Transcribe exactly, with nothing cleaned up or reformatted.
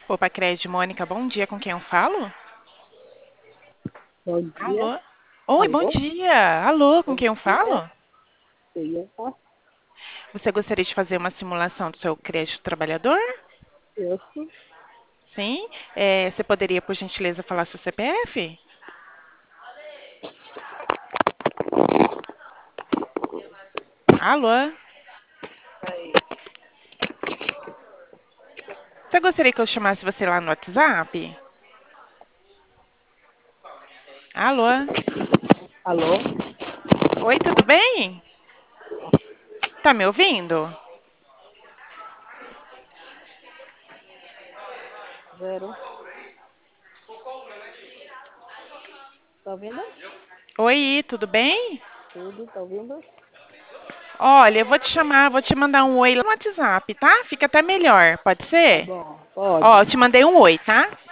Opa, Cred, Mônica, bom dia, com quem eu falo? Bom dia. Alô? Oi, bom Alô? dia. Alô, com Bom quem eu dia. falo? Sim, eu faço Você gostaria de fazer uma simulação do seu crédito trabalhador? isso. Sim. É, você poderia, por gentileza, falar seu C P F? Alô? Aí, Você gostaria que eu chamasse você lá no WhatsApp? Alô? alô? Oi, tudo bem? Tá me ouvindo? Zero. Tá ouvindo? Oi, tudo bem? Tudo, tá ouvindo? Olha, eu vou te chamar, vou te mandar um oi lá no WhatsApp, tá? Fica até melhor, pode Tá ser? bom, Ó, pode. eu te mandei um oi, tá?